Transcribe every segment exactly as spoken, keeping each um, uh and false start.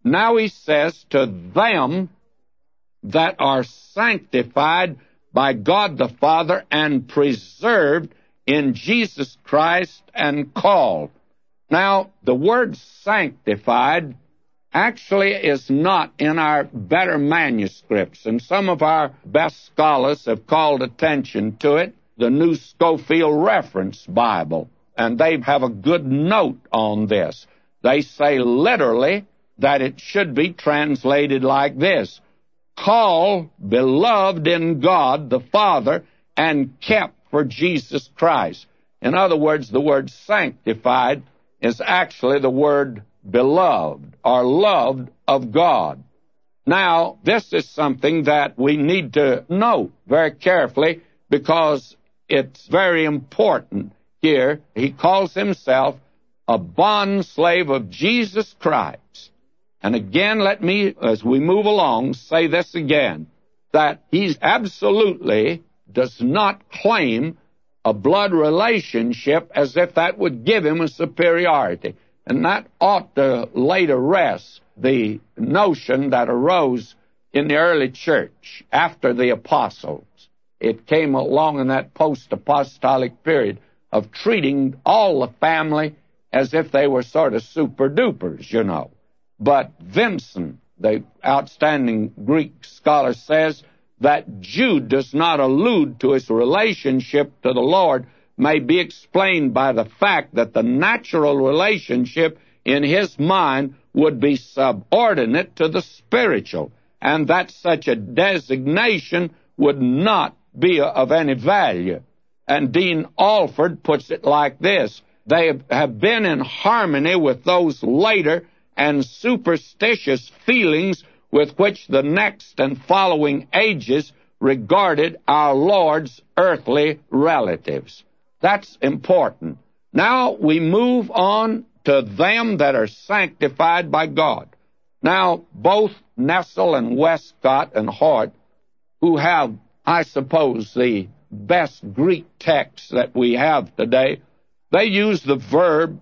Now he says, to them that are sanctified by God the Father and preserved in Jesus Christ and called. Now, the word sanctified actually is not in our better manuscripts, and some of our best scholars have called attention to it, the New Scofield Reference Bible, and they have a good note on this. They say literally that it should be translated like this: called, beloved in God the Father, and kept for Jesus Christ. In other words, the word sanctified is actually the word beloved, or loved of God. Now, this is something that we need to note very carefully, because it's very important here. He calls himself a bondslave of Jesus Christ. And again, let me, as we move along, say this again, that he absolutely does not claim a blood relationship as if that would give him a superiority. And that ought to lay to rest the notion that arose in the early church after the apostles. It came along in that post-apostolic period of treating all the family as if they were sort of super-dupers, you know. But Vincent, the outstanding Greek scholar, says that Jude does not allude to his relationship to the Lord may be explained by the fact that the natural relationship in his mind would be subordinate to the spiritual, and that such a designation would not be of any value. And Dean Alford puts it like this: they have been in harmony with those later and superstitious feelings with which the next and following ages regarded our Lord's earthly relatives. That's important. Now we move on to them that are sanctified by God. Now, both Nessel and Westcott and Hort, who have, I suppose, the best Greek texts that we have today, they use the verb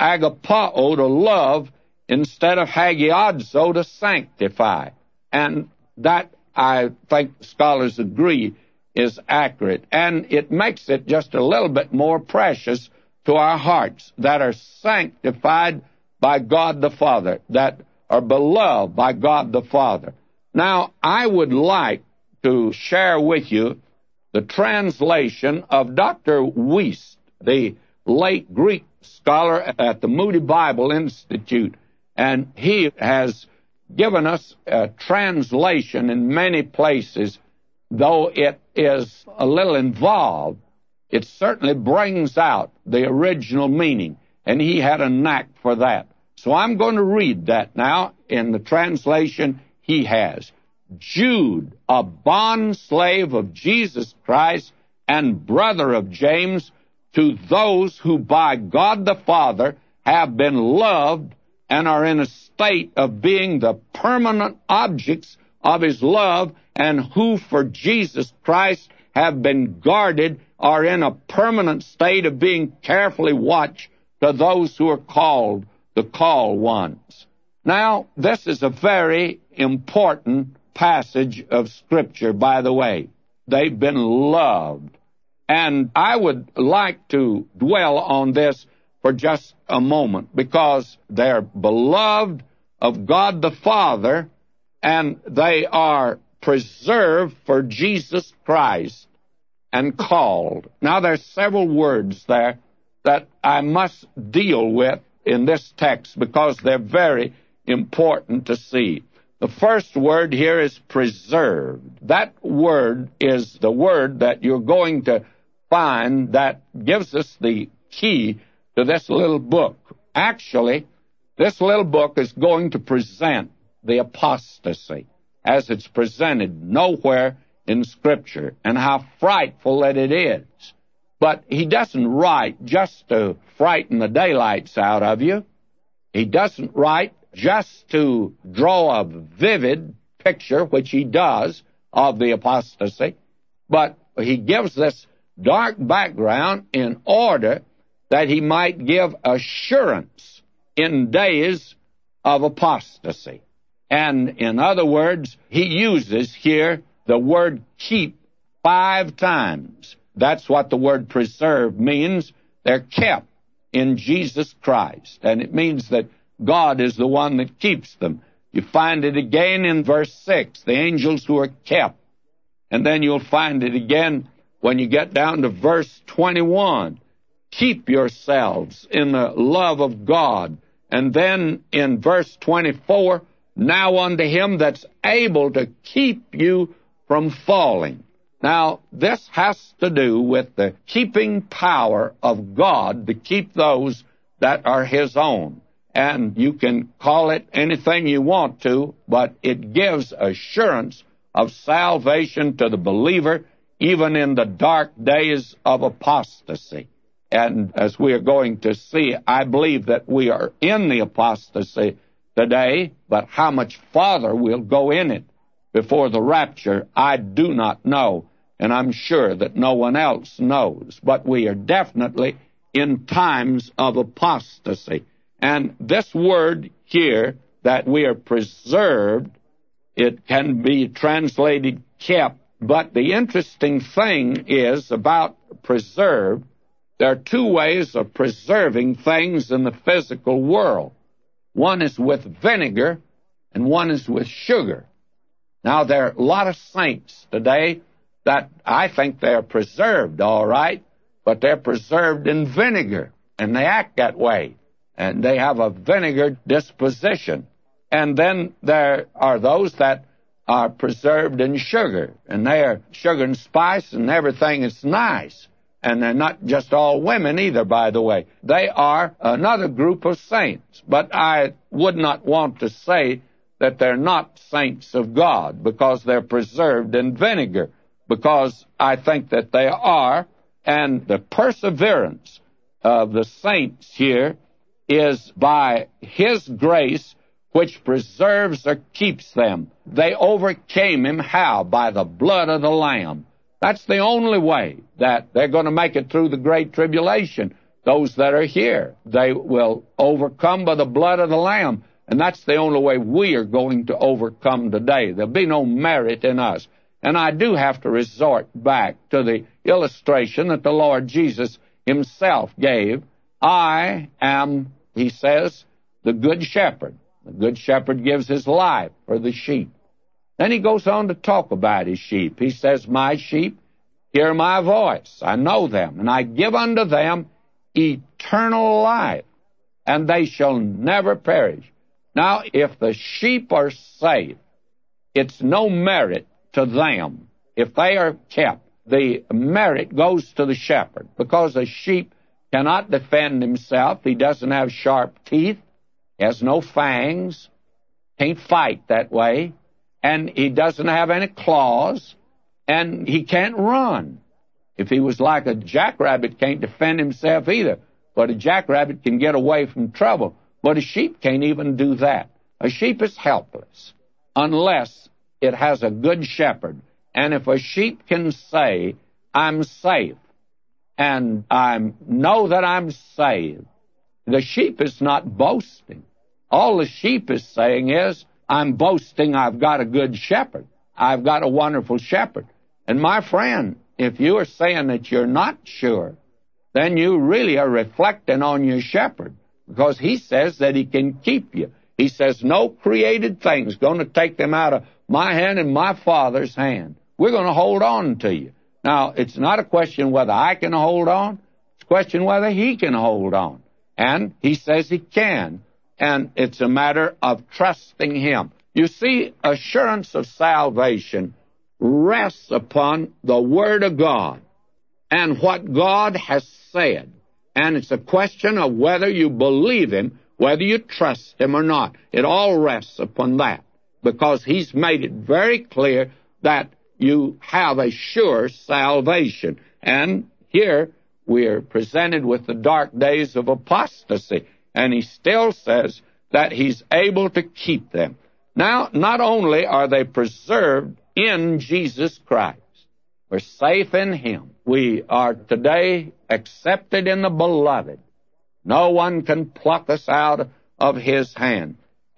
agapao, to love, instead of hagiadzo, to sanctify. And that, I think scholars agree, is accurate. And it makes it just a little bit more precious to our hearts, that are sanctified by God the Father, that are beloved by God the Father. Now, I would like to share with you the translation of Doctor Wuest, the late Greek scholar at the Moody Bible Institute, and he has given us a translation in many places. Though it is a little involved, it certainly brings out the original meaning, and he had a knack for that. So I'm going to read that now in the translation he has. Jude, a bondslave of Jesus Christ and brother of James, to those who by God the Father have been loved and are in a state of being the permanent objects of his love, and who for Jesus Christ have been guarded, are in a permanent state of being carefully watched, to those who are called, the called ones. Now, this is a very important passage of Scripture, by the way. They've been loved. And I would like to dwell on this for just a moment, because they're beloved of God the Father, and they are preserved for Jesus Christ and called. Now, there's several words there that I must deal with in this text, because they're very important to see. The first word here is preserved. That word is the word that you're going to find that gives us the key to this little book. Actually, this little book is going to present the apostasy as it's presented nowhere in Scripture, and how frightful that it is. But he doesn't write just to frighten the daylights out of you. He doesn't write just to draw a vivid picture, which he does, of the apostasy, but he gives this dark background in order that he might give assurance in days of apostasy. And in other words, he uses here the word keep five times. That's what the word preserve means. They're kept in Jesus Christ. And it means that God is the one that keeps them. You find it again in verse six, the angels who are kept. And then you'll find it again when you get down to verse twenty-one. Keep yourselves in the love of God. And then in verse twenty-four, now unto him that's able to keep you from falling. Now, this has to do with the keeping power of God to keep those that are his own. And you can call it anything you want to, but it gives assurance of salvation to the believer, even in the dark days of apostasy. And as we are going to see, I believe that we are in the apostasy today, but how much farther we'll go in it before the rapture, I do not know, and I'm sure that no one else knows. But we are definitely in times of apostasy. And this word here, that we are preserved, it can be translated kept. But the interesting thing is about preserved, there are two ways of preserving things in the physical world. One is with vinegar, and one is with sugar. Now, there are a lot of saints today that I think they're preserved, all right, but they're preserved in vinegar, and they act that way, and they have a vinegar disposition. And then there are those that are preserved in sugar, and they are sugar and spice, and everything is nice. And they're not just all women either, by the way. They are another group of saints. But I would not want to say that they're not saints of God because they're preserved in vinegar, because I think that they are. And the perseverance of the saints here is by his grace, which preserves or keeps them. They overcame him how? By the blood of the Lamb. That's the only way that they're going to make it through the great tribulation. Those that are here, they will overcome by the blood of the Lamb. And that's the only way we are going to overcome today. There'll be no merit in us. And I do have to resort back to the illustration that the Lord Jesus himself gave. I am, he says, the good shepherd. The good shepherd gives his life for the sheep. Then he goes on to talk about his sheep. He says, my sheep hear my voice. I know them, and I give unto them eternal life, and they shall never perish. Now, if the sheep are safe, it's no merit to them. If they are kept, the merit goes to the shepherd, because a sheep cannot defend himself. He doesn't have sharp teeth, has no fangs, can't fight that way. And he doesn't have any claws, and he can't run. If he was like a jackrabbit, can't defend himself either. But a jackrabbit can get away from trouble. But a sheep can't even do that. A sheep is helpless unless it has a good shepherd. And if a sheep can say, I'm safe, and I know that I'm saved, the sheep is not boasting. All the sheep is saying is, I'm boasting I've got a good shepherd. I've got a wonderful shepherd. And my friend, if you are saying that you're not sure, then you really are reflecting on your shepherd, because he says that he can keep you. He says no created thing's going to take them out of my hand and my Father's hand. We're going to hold on to you. Now, it's not a question whether I can hold on. It's a question whether he can hold on. And he says he can. And it's a matter of trusting him. You see, assurance of salvation rests upon the Word of God and what God has said. And it's a question of whether you believe him, whether you trust him or not. It all rests upon that, because he's made it very clear that you have a sure salvation. And here we are presented with the dark days of apostasy. And he still says that he's able to keep them. Now, not only are they preserved in Jesus Christ, we're safe in him. We are today accepted in the beloved. No one can pluck us out of his hand.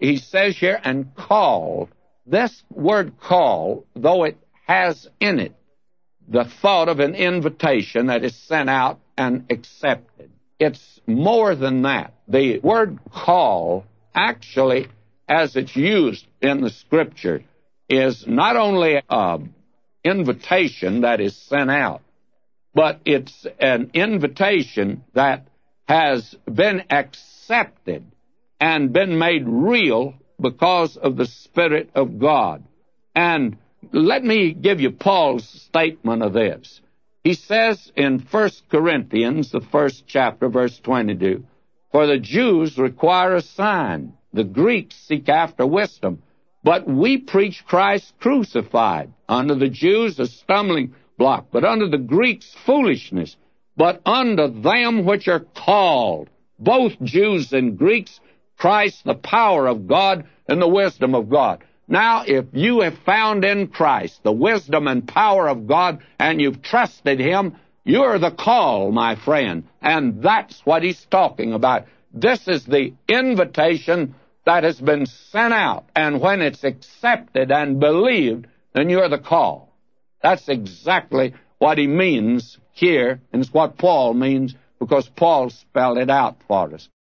he says here, and called. This word call, though it has in it the thought of an invitation that is sent out and accepted, it's more than that. The word call, actually, as it's used in the Scripture, is not only an invitation that is sent out, but it's an invitation that has been accepted and been made real because of the Spirit of God. And let me give you Paul's statement of this. He says in First Corinthians, the first chapter, verse twenty-two, "For the Jews require a sign, the Greeks seek after wisdom, but we preach Christ crucified. Unto the Jews a stumbling block, but unto the Greeks foolishness. But unto them which are called, both Jews and Greeks, Christ the power of God and the wisdom of God." Now, if you have found in Christ the wisdom and power of God and you've trusted Him, you're the call, my friend. And that's what he's talking about. This is the invitation that has been sent out. And when it's accepted and believed, then you're the call. That's exactly what he means here, and it's what Paul means, because Paul spelled it out for us.